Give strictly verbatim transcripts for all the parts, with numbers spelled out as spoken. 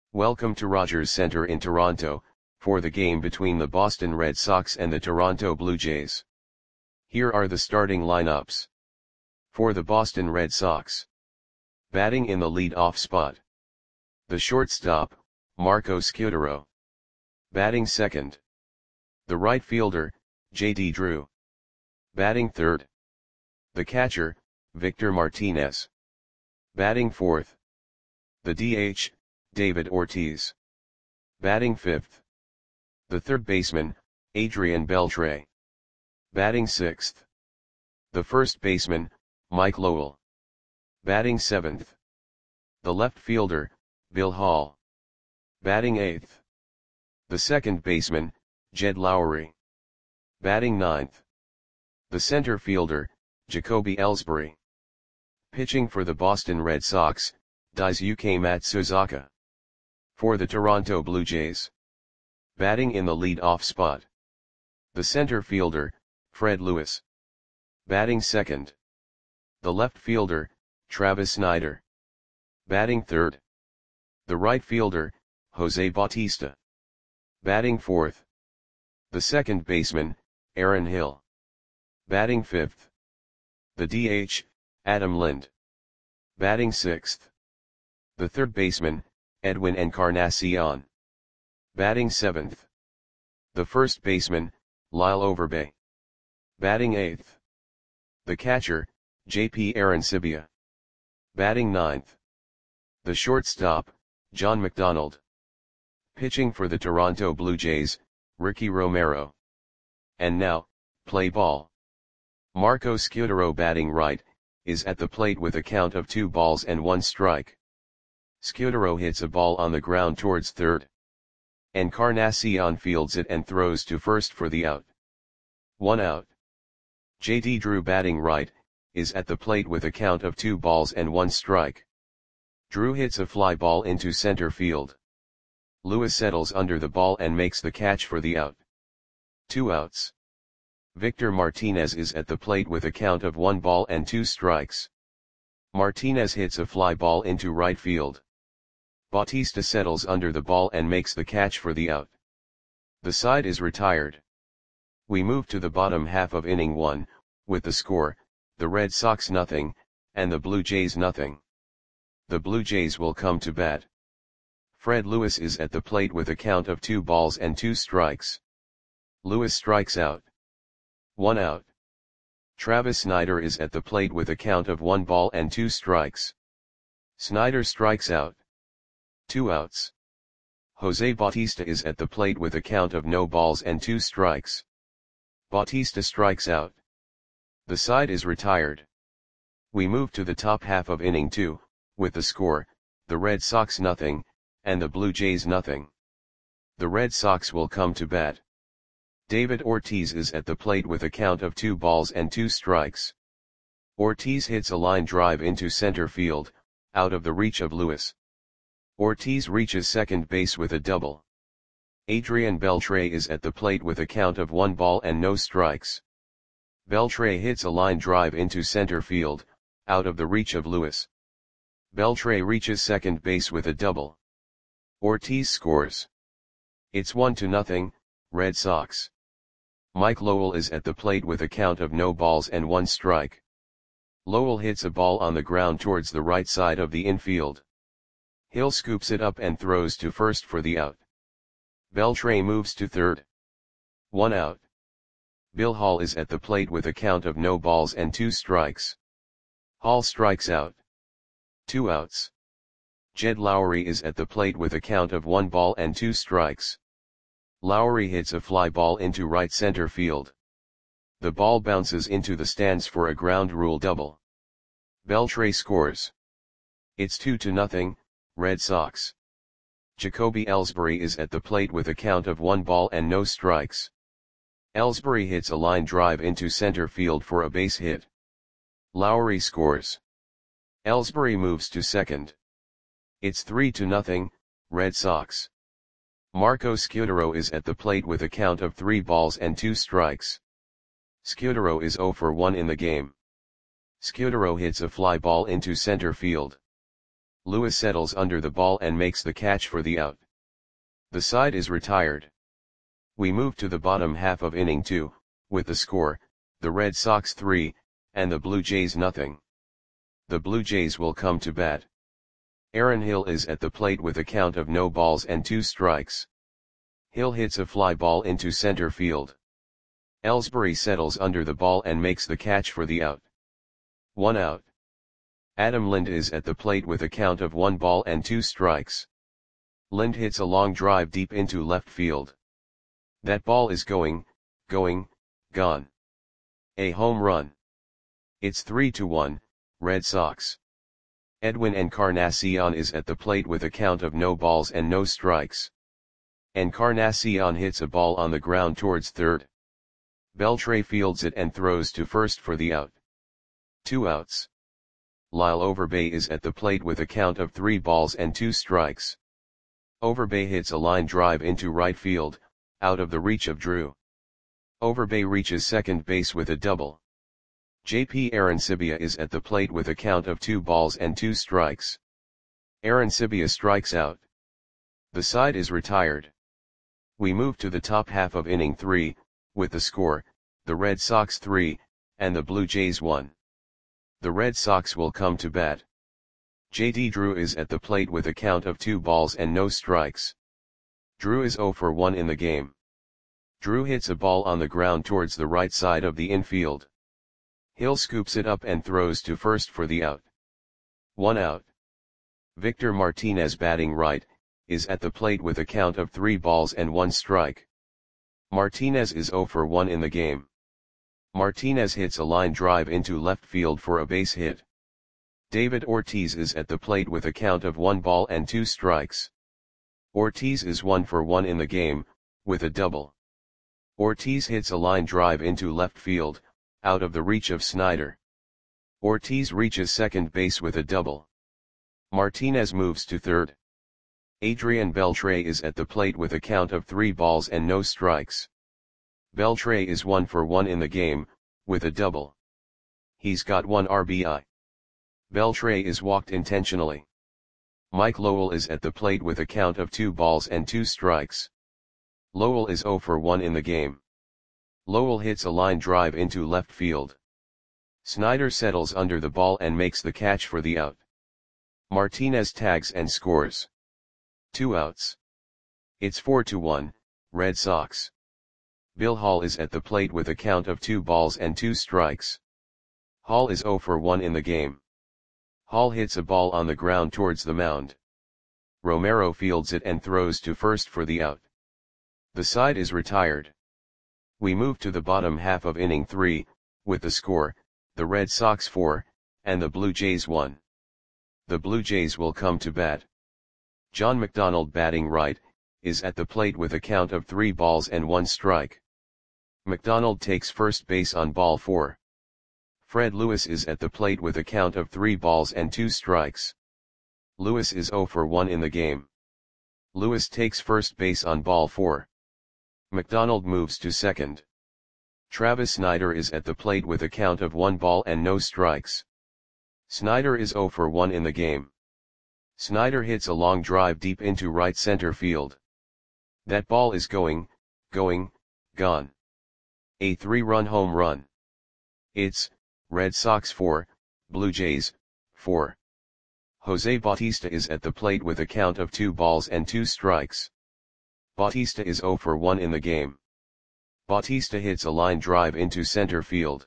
Welcome to Rogers Centre in Toronto, for the game between the Boston Red Sox and the Toronto Blue Jays. Here are the starting lineups. For the Boston Red Sox. Batting in the lead-off spot. The shortstop, Marco Scutaro. Batting second. The right fielder, J D Drew. Batting third. The catcher, Victor Martinez. Batting fourth. The D H, David Ortiz. Batting fifth. The third baseman, Adrian Beltre. Batting sixth. The first baseman, Mike Lowell. Batting seventh. The left fielder, Bill Hall. Batting eighth. The second baseman, Jed Lowrie. Batting ninth. The center fielder, Jacoby Ellsbury. Pitching for the Boston Red Sox, Daisuke Matsuzaka. For the Toronto Blue Jays. Batting in the lead-off spot. The center fielder, Fred Lewis. Batting second. The left fielder, Travis Snider. Batting third. The right fielder, Jose Bautista. Batting fourth. The second baseman, Aaron Hill. Batting fifth. The D H, Adam Lind. Batting sixth. The third baseman, Edwin Encarnacion. Batting seventh. The first baseman, Lyle Overbay. Batting eighth. The catcher, J P Arancibia. Batting ninth. The shortstop, John McDonald. Pitching for the Toronto Blue Jays, Ricky Romero. And now, play ball. Marco Scutaro batting right, is at the plate with a count of two balls and one strike. Scutaro hits a ball on the ground towards third. Encarnacion fields it and throws to first for the out. One out. J D Drew batting right, is at the plate with a count of two balls and one strike. Drew hits a fly ball into center field. Lewis settles under the ball and makes the catch for the out. Two outs. Victor Martinez is at the plate with a count of one ball and two strikes. Martinez hits a fly ball into right field. Bautista settles under the ball and makes the catch for the out. The side is retired. We move to the bottom half of inning one, with the score, the Red Sox nothing, and the Blue Jays nothing. The Blue Jays will come to bat. Fred Lewis is at the plate with a count of two balls and two strikes. Lewis strikes out. One out. Travis Snider is at the plate with a count of one ball and two strikes. Snider strikes out. Two outs. Jose Bautista is at the plate with a count of no balls and two strikes. Bautista strikes out. The side is retired. We move to the top half of inning two, with the score, the Red Sox nothing, and the Blue Jays nothing. The Red Sox will come to bat. David Ortiz is at the plate with a count of two balls and two strikes. Ortiz hits a line drive into center field, out of the reach of Lewis. Ortiz reaches second base with a double. Adrian Beltre is at the plate with a count of one ball and no strikes. Beltre hits a line drive into center field, out of the reach of Lewis. Beltre reaches second base with a double. Ortiz scores. It's one to nothing, Red Sox. Mike Lowell is at the plate with a count of no balls and one strike. Lowell hits a ball on the ground towards the right side of the infield. Hill scoops it up and throws to first for the out. Beltre moves to third. One out. Bill Hall is at the plate with a count of no balls and two strikes. Hall strikes out. Two outs. Jed Lowrie is at the plate with a count of one ball and two strikes. Lowrie hits a fly ball into right center field. The ball bounces into the stands for a ground rule double. Beltre scores. It's two to nothing, Red Sox. Jacoby Ellsbury is at the plate with a count of one ball and no strikes. Ellsbury hits a line drive into center field for a base hit. Lowrie scores. Ellsbury moves to second. It's three to nothing, Red Sox. Marco Scutaro is at the plate with a count of three balls and two strikes. Scutaro is zero for one in the game. Scutaro hits a fly ball into center field. Lewis settles under the ball and makes the catch for the out. The side is retired. We move to the bottom half of inning two, with the score, the Red Sox three, and the Blue Jays nothing. The Blue Jays will come to bat. Aaron Hill is at the plate with a count of no balls and two strikes. Hill hits a fly ball into center field. Ellsbury settles under the ball and makes the catch for the out. One out. Adam Lind is at the plate with a count of one ball and two strikes. Lind hits a long drive deep into left field. That ball is going, going, gone. A home run. It's three to one, Red Sox. Edwin Encarnacion is at the plate with a count of no balls and no strikes. Encarnacion hits a ball on the ground towards third. Beltre fields it and throws to first for the out. Two outs. Lyle Overbay is at the plate with a count of three balls and two strikes. Overbay hits a line drive into right field, out of the reach of Drew. Overbay reaches second base with a double. J P Arancibia is at the plate with a count of two balls and two strikes. Arancibia strikes out. The side is retired. We move to the top half of inning three, with the score, the Red Sox three, and the Blue Jays one. The Red Sox will come to bat. J D Drew is at the plate with a count of two balls and no strikes. Drew is zero for one in the game. Drew hits a ball on the ground towards the right side of the infield. Hill scoops it up and throws to first for the out. One out. Victor Martinez, batting right, is at the plate with a count of three balls and one strike. Martinez is zero for one in the game. Martinez hits a line drive into left field for a base hit. David Ortiz is at the plate with a count of one ball and two strikes. Ortiz is one for one in the game, with a double. Ortiz hits a line drive into left field, out of the reach of Snyder. Ortiz reaches second base with a double. Martinez moves to third. Adrian Beltre is at the plate with a count of three balls and no strikes. Beltre is one for one in the game, with a double. He's got one R B I. Beltre is walked intentionally. Mike Lowell is at the plate with a count of two balls and two strikes. Lowell is zero for one in the game. Lowell hits a line drive into left field. Snyder settles under the ball and makes the catch for the out. Martinez tags and scores. Two outs. It's four to one, Red Sox. Bill Hall is at the plate with a count of two balls and two strikes. Hall is zero for one in the game. Hall hits a ball on the ground towards the mound. Romero fields it and throws to first for the out. The side is retired. We move to the bottom half of inning three, with the score, the Red Sox four, and the Blue Jays one. The Blue Jays will come to bat. John McDonald, batting right, is at the plate with a count of three balls and one strike. McDonald takes first base on ball four. Fred Lewis is at the plate with a count of three balls and two strikes. Lewis is zero for one in the game. Lewis takes first base on ball four. McDonald moves to second. Travis Snyder is at the plate with a count of one ball and no strikes. Snyder is zero for one in the game. Snyder hits a long drive deep into right center field. That ball is going, going, gone. A three-run home run. It's Red Sox four, Blue Jays four. Jose Bautista is at the plate with a count of two balls and two strikes. Bautista is zero for one in the game. Bautista hits a line drive into center field.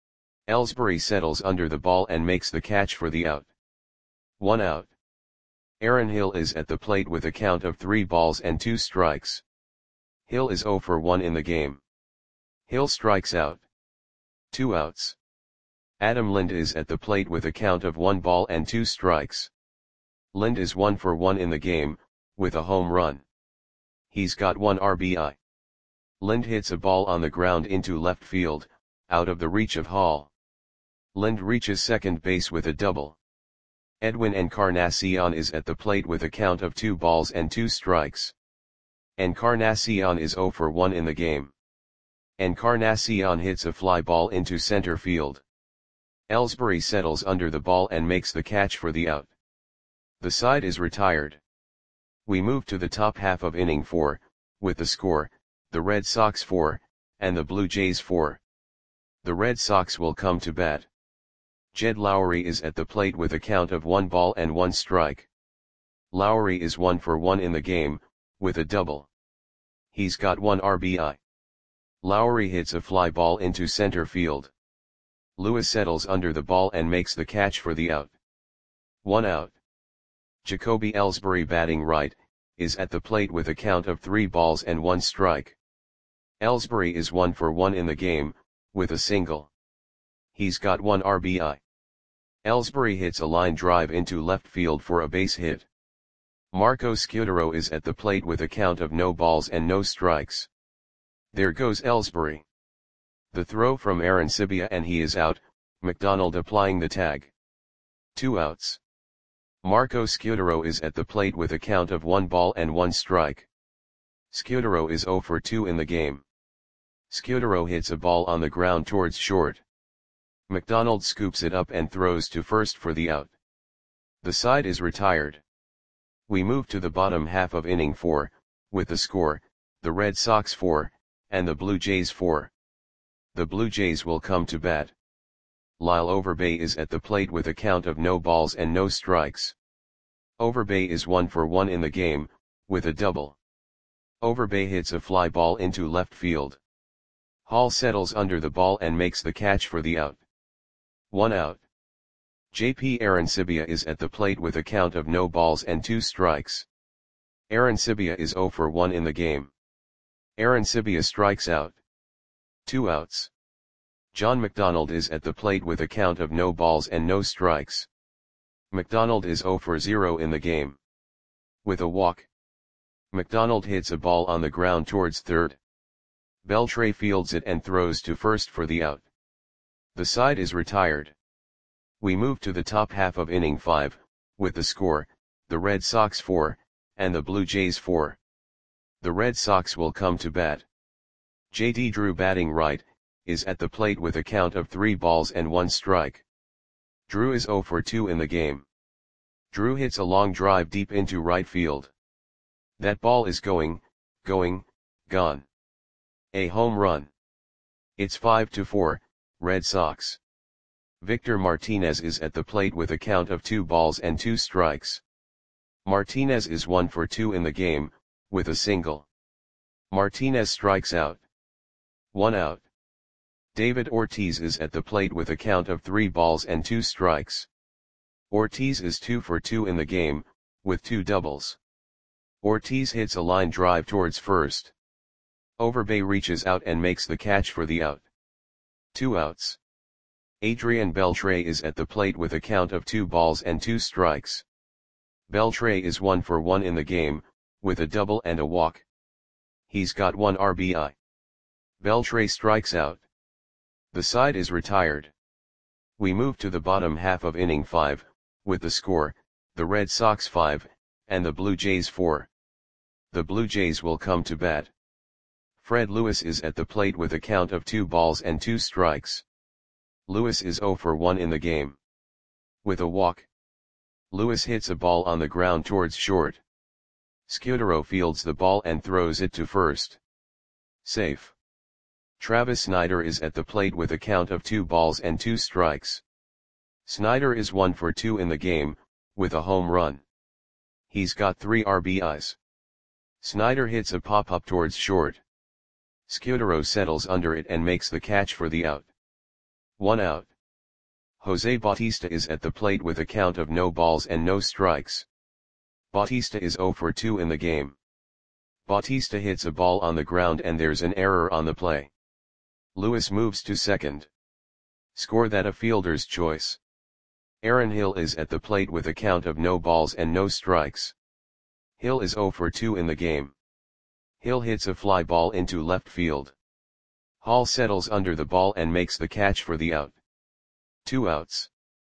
Ellsbury settles under the ball and makes the catch for the out. One out. Aaron Hill is at the plate with a count of three balls and two strikes. Hill is zero for one in the game. Hill strikes out. Two outs. Adam Lind is at the plate with a count of one ball and two strikes. Lind is one for one in the game, with a home run. He's got one R B I. Lind hits a ball on the ground into left field, out of the reach of Hall. Lind reaches second base with a double. Edwin Encarnacion is at the plate with a count of two balls and two strikes. Encarnacion is zero for one in the game. Encarnacion hits a fly ball into center field. Ellsbury settles under the ball and makes the catch for the out. The side is retired. We move to the top half of inning four, with the score, the Red Sox four, and the Blue Jays four. The Red Sox will come to bat. Jed Lowrie is at the plate with a count of one ball and one strike. Lowrie is one for one in the game, with a double. He's got one R B I. Lowrie hits a fly ball into center field. Lewis settles under the ball and makes the catch for the out. One out. Jacoby Ellsbury, batting right, is at the plate with a count of three balls and one strike. Ellsbury is one for one in the game, with a single. He's got one R B I. Ellsbury hits a line drive into left field for a base hit. Marco Scutaro is at the plate with a count of no balls and no strikes. There goes Ellsbury. The throw from Arancibia and he is out, McDonald applying the tag. Two outs. Marco Scutaro is at the plate with a count of one ball and one strike. Scutaro is zero for two in the game. Scutaro hits a ball on the ground towards short. McDonald scoops it up and throws to first for the out. The side is retired. We move to the bottom half of inning four, with the score, the Red Sox four, and the Blue Jays four. The Blue Jays will come to bat. Lyle Overbay is at the plate with a count of no balls and no strikes. Overbay is one for one in the game, with a double. Overbay hits a fly ball into left field. Hall settles under the ball and makes the catch for the out. One out. J P Arancibia is at the plate with a count of no balls and two strikes. Arancibia is zero for one in the game. Arancibia strikes out. Two outs. John McDonald is at the plate with a count of no balls and no strikes. McDonald is zero for zero in the game. With a walk. McDonald hits a ball on the ground towards third. Beltre fields it and throws to first for the out. The side is retired. We move to the top half of inning five, with the score, the Red Sox four, and the Blue Jays four. The Red Sox will come to bat. J D Drew, batting right, is at the plate with a count of three balls and one strike. Drew is zero for two in the game. Drew hits a long drive deep into right field. That ball is going, going, gone. A home run. It's five to four, Red Sox. Victor Martinez is at the plate with a count of two balls and two strikes. Martinez is one for two in the game, with a single. Martinez strikes out. One out. David Ortiz is at the plate with a count of three balls and two strikes. Ortiz is two for two in the game, with two doubles. Ortiz hits a line drive towards first. Overbay reaches out and makes the catch for the out. Two outs. Adrian Beltre is at the plate with a count of two balls and two strikes. Beltre is one for one in the game, with a double and a walk. He's got one R B I. Beltre strikes out. The side is retired. We move to the bottom half of inning five, with the score, the Red Sox five, and the Blue Jays four. The Blue Jays will come to bat. Fred Lewis is at the plate with a count of two balls and two strikes. Lewis is zero for one in the game. With a walk. Lewis hits a ball on the ground towards short. Scutaro fields the ball and throws it to first. Safe. Travis Snider is at the plate with a count of two balls and two strikes. Snider is one for two in the game, with a home run. He's got three R B Is. Snider hits a pop-up towards short. Scutaro settles under it and makes the catch for the out. One out. Jose Bautista is at the plate with a count of no balls and no strikes. Bautista is zero for two in the game. Bautista hits a ball on the ground and there's an error on the play. Lewis moves to second. Score that a fielder's choice. Aaron Hill is at the plate with a count of no balls and no strikes. Hill is zero for two in the game. Hill hits a fly ball into left field. Hall settles under the ball and makes the catch for the out. Two outs.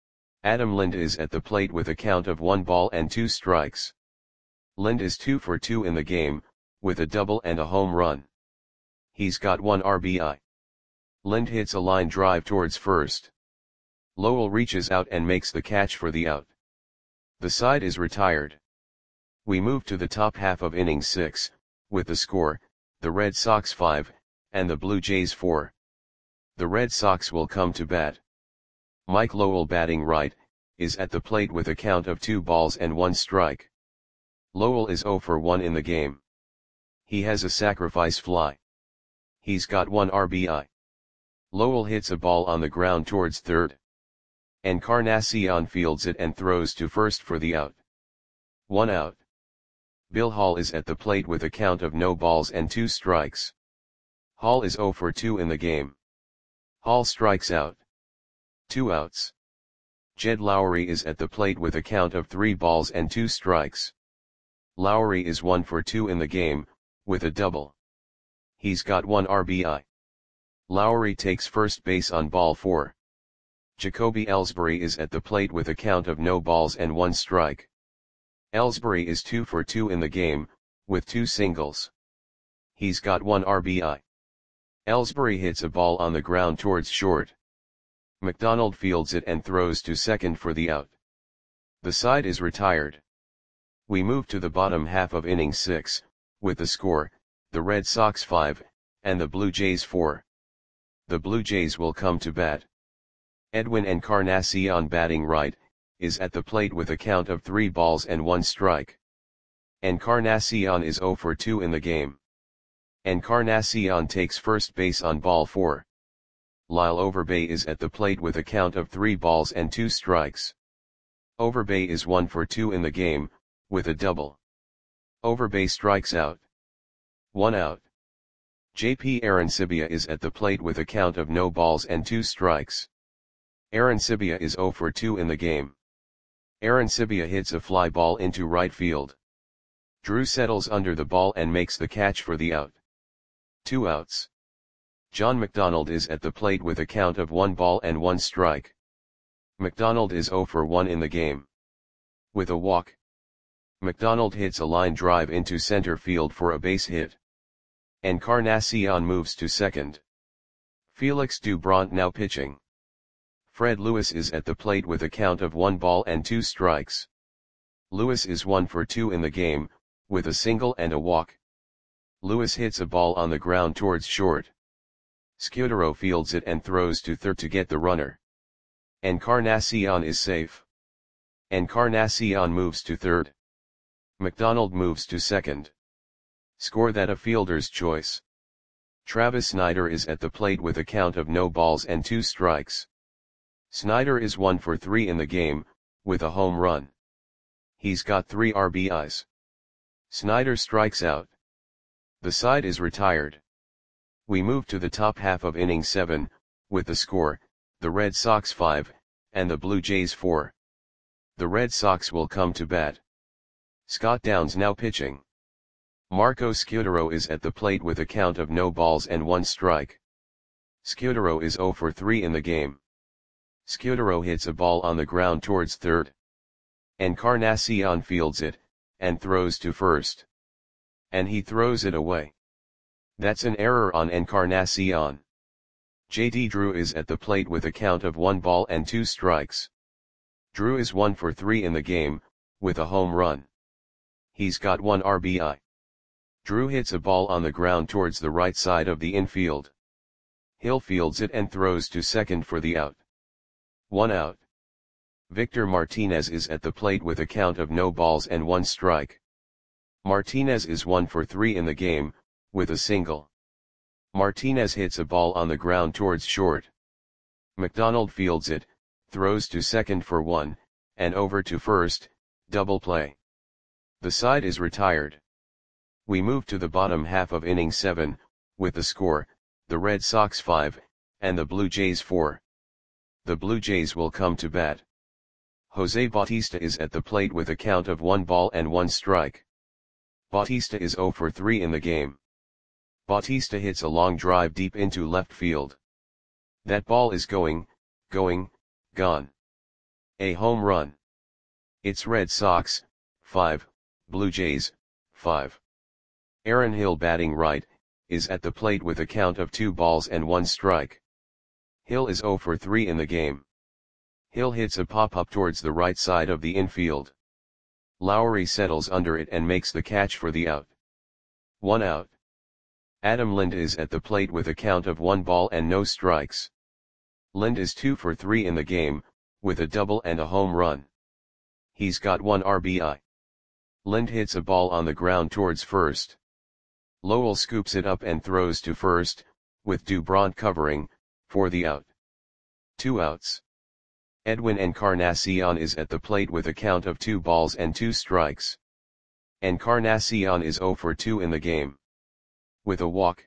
Adam Lind is at the plate with a count of one ball and two strikes. Lind is two for two in the game, with a double and a home run. He's got one R B I. Lind hits a line drive towards first. Lowell reaches out and makes the catch for the out. The side is retired. We move to the top half of inning six, with the score, the Red Sox five, and the Blue Jays four. The Red Sox will come to bat. Mike Lowell, batting right, is at the plate with a count of two balls and one strike. Lowell is oh for one in the game. He has a sacrifice fly. He's got one R B I. Lowell hits a ball on the ground towards third. Encarnacion fields it and throws to first for the out. One out. Bill Hall is at the plate with a count of no balls and two strikes. Hall is oh for two in the game. Hall strikes out. Two outs. Jed Lowrie is at the plate with a count of three balls and two strikes. Lowrie is one for two in the game, with a double. He's got one R B I. Lowrie takes first base on ball four. Jacoby Ellsbury is at the plate with a count of no balls and one strike. Ellsbury is two for two in the game, with two singles. He's got one R B I. Ellsbury hits a ball on the ground towards short. McDonald fields it and throws to second for the out. The side is retired. We move to the bottom half of inning six, with the score, the Red Sox five, and the Blue Jays four. The Blue Jays will come to bat. Edwin Encarnacion, batting right, is at the plate with a count of three balls and one strike. Encarnacion is oh for two in the game. Encarnacion takes first base on ball four. Lyle Overbay is at the plate with a count of three balls and two strikes. Overbay is one for two in the game, with a double. Overbay strikes out. One out. J P Arancibia is at the plate with a count of no balls and two strikes. Arancibia is oh for two in the game. Arancibia hits a fly ball into right field. Drew settles under the ball and makes the catch for the out. Two outs. John McDonald is at the plate with a count of one ball and one strike. McDonald is oh for one in the game. With a walk. McDonald hits a line drive into center field for a base hit. Encarnacion moves to second. Felix Doubront now pitching. Fred Lewis is at the plate with a count of one ball and two strikes. Lewis is one for two in the game, with a single and a walk. Lewis hits a ball on the ground towards short. Scudero fields it and throws to third to get the runner. Encarnacion is safe. Encarnacion moves to third. McDonald moves to second. Score that a fielder's choice. Travis Snyder is at the plate with a count of no balls and two strikes. Snyder is one for three in the game, with a home run. He's got three R B Is. Snyder strikes out. The side is retired. We move to the top half of inning seven, with the score, the Red Sox five, and the Blue Jays four. The Red Sox will come to bat. Scott Downs now pitching. Marco Scudero is at the plate with a count of no balls and one strike. Scudero is oh for three in the game. Scudero hits a ball on the ground towards third. Encarnacion fields it, and throws to first. And he throws it away. That's an error on Encarnacion. J D Drew is at the plate with a count of one ball and two strikes. Drew is one for three in the game, with a home run. He's got one R B I. Drew hits a ball on the ground towards the right side of the infield. Hill fields it and throws to second for the out. One out. Victor Martinez is at the plate with a count of no balls and one strike. Martinez is one for three in the game, with a single. Martinez hits a ball on the ground towards short. McDonald fields it, throws to second for one, and over to first, double play. The side is retired. We move to the bottom half of inning seven, with the score, the Red Sox five, and the Blue Jays four. The Blue Jays will come to bat. Jose Bautista is at the plate with a count of one ball and one strike. Bautista is oh for three in the game. Bautista hits a long drive deep into left field. That ball is going, going, gone. A home run. It's Red Sox, five, Blue Jays, five. Aaron Hill, batting right, is at the plate with a count of two balls and one strike. Hill is oh for three in the game. Hill hits a pop-up towards the right side of the infield. Lowry settles under it and makes the catch for the out. One out. Adam Lind is at the plate with a count of one ball and no strikes. Lind is two for three in the game, with a double and a home run. He's got one R B I. Lind hits a ball on the ground towards first. Lowell scoops it up and throws to first, with Dubron covering, for the out. Two outs. Edwin Encarnacion is at the plate with a count of two balls and two strikes. Encarnacion is zero for two in the game. With a walk,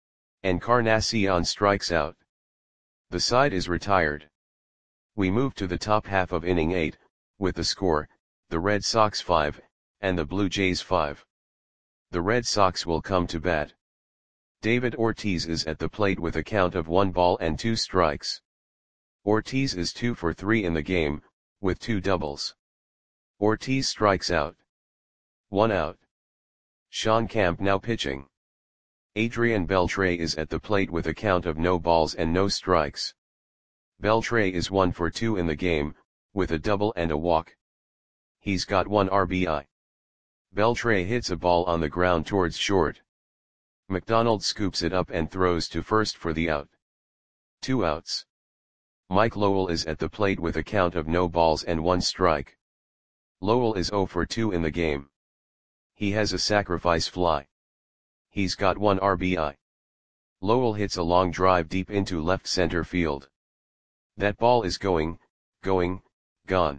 Encarnacion strikes out. The side is retired. We move to the top half of inning eight, with the score, the Red Sox five, and the Blue Jays five. The Red Sox will come to bat. David Ortiz is at the plate with a count of one ball and two strikes. Ortiz is two for three in the game, with two doubles. Ortiz strikes out. One out. Sean Camp now pitching. Adrian Beltre is at the plate with a count of no balls and no strikes. Beltre is one for two in the game, with a double and a walk. He's got one R B I. Beltre hits a ball on the ground towards short. McDonald scoops it up and throws to first for the out. Two outs. Mike Lowell is at the plate with a count of no balls and one strike. Lowell is zero for two in the game. He has a sacrifice fly. He's got one R B I. Lowell hits a long drive deep into left center field. That ball is going, going, gone.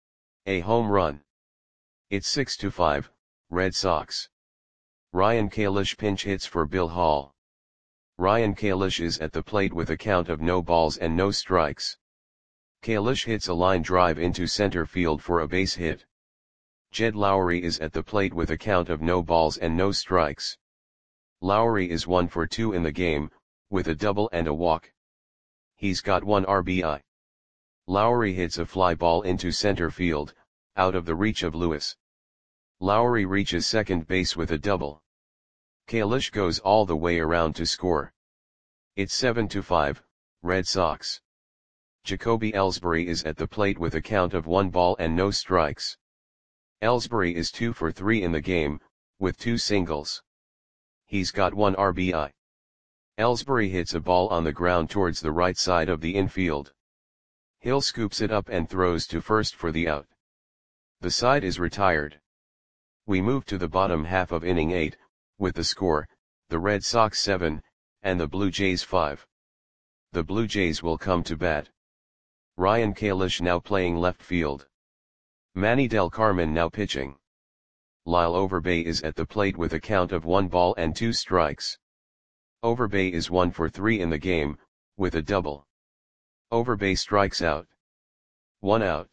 A home run. It's six to five, Red Sox. Ryan Kalish pinch hits for Bill Hall. Ryan Kalish is at the plate with a count of no balls and no strikes. Kalish hits a line drive into center field for a base hit. Jed Lowry is at the plate with a count of no balls and no strikes. Lowry is one for two in the game, with a double and a walk. He's got one R B I. Lowry hits a fly ball into center field, out of the reach of Lewis. Lowry reaches second base with a double. Kalish goes all the way around to score. It's seven to five, Red Sox. Jacoby Ellsbury is at the plate with a count of one ball and no strikes. Ellsbury is two for three in the game, with two singles. He's got one R B I. Ellsbury hits a ball on the ground towards the right side of the infield. Hill scoops it up and throws to first for the out. The side is retired. We move to the bottom half of inning eight, with the score, the Red Sox seven, and the Blue Jays five. The Blue Jays will come to bat. Ryan Kalish now playing left field. Manny Del Carmen now pitching. Lyle Overbay is at the plate with a count of one ball and two strikes. Overbay is one for three in the game, with a double. Overbay strikes out. One out.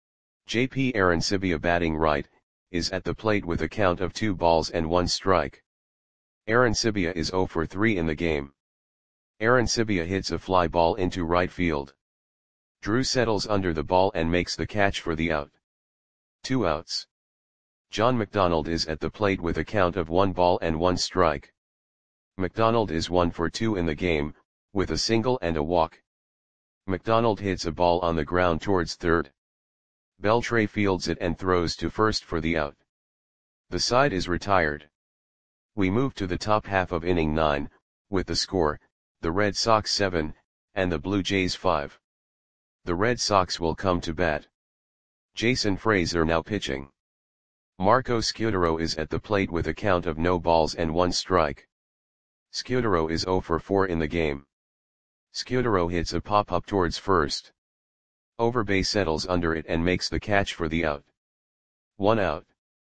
J P Arancibia batting right, is at the plate with a count of two balls and one strike. Arancibia is zero for three in the game. Arancibia hits a fly ball into right field. Drew settles under the ball and makes the catch for the out. Two outs. John McDonald is at the plate with a count of one ball and one strike. McDonald is one for two in the game, with a single and a walk. McDonald hits a ball on the ground towards third. Beltre fields it and throws to first for the out. The side is retired. We move to the top half of inning nine, with the score, the Red Sox seven, and the Blue Jays five. The Red Sox will come to bat. Jason Frazier now pitching. Marco Scudero is at the plate with a count of no balls and one strike. Scudero is zero for four in the game. Scudero hits a pop-up towards first. Overbay settles under it and makes the catch for the out. One out.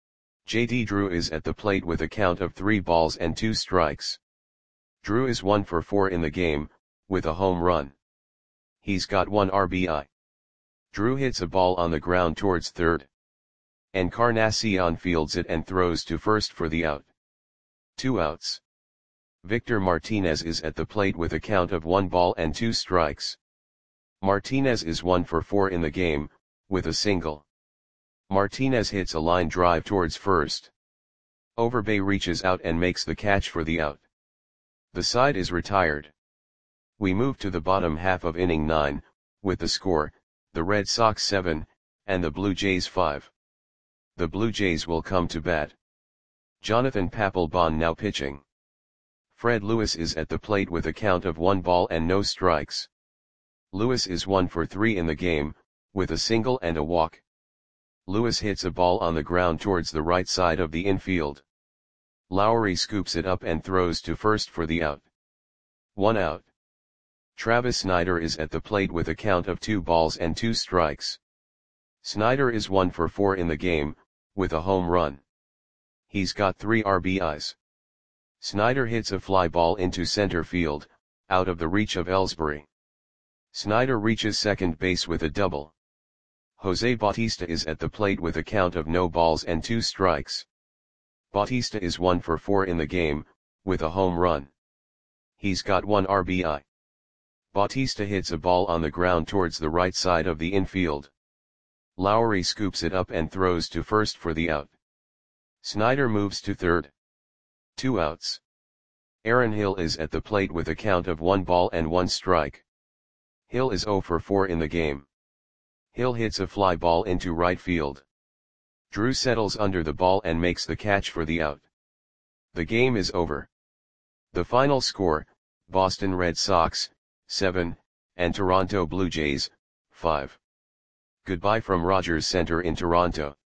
J D Drew is at the plate with a count of three balls and two strikes. Drew is one for four in the game, with a home run. He's got one R B I. Drew hits a ball on the ground towards third. Encarnacion fields it and throws to first for the out. Two outs. Victor Martinez is at the plate with a count of one ball and two strikes. Martinez is one for four in the game, with a single. Martinez hits a line drive towards first. Overbay reaches out and makes the catch for the out. The side is retired. We move to the bottom half of inning nine, with the score, the Red Sox seven, and the Blue Jays five. the Blue Jays will come to bat. Jonathan Papelbon now pitching. Fred Lewis is at the plate with a count of one ball and no strikes. Lewis is one for three in the game, with a single and a walk. Lewis hits a ball on the ground towards the right side of the infield. Lowry scoops it up and throws to first for the out. One out. Travis Snider is at the plate with a count of two balls and two strikes. Snider is one for four in the game, with a home run. He's got three R B Is. Snider hits a fly ball into center field, out of the reach of Ellsbury. Snider reaches second base with a double. Jose Bautista is at the plate with a count of no balls and two strikes. Bautista is one for four in the game, with a home run. He's got one R B I. Bautista hits a ball on the ground towards the right side of the infield. Lowry scoops it up and throws to first for the out. Snider moves to third. Two outs. Aaron Hill is at the plate with a count of one ball and one strike. Hill is zero for four in the game. Hill hits a fly ball into right field. Drew settles under the ball and makes the catch for the out. The game is over. The final score, Boston Red Sox, seven, and Toronto Blue Jays, five. Goodbye from Rogers Center in Toronto.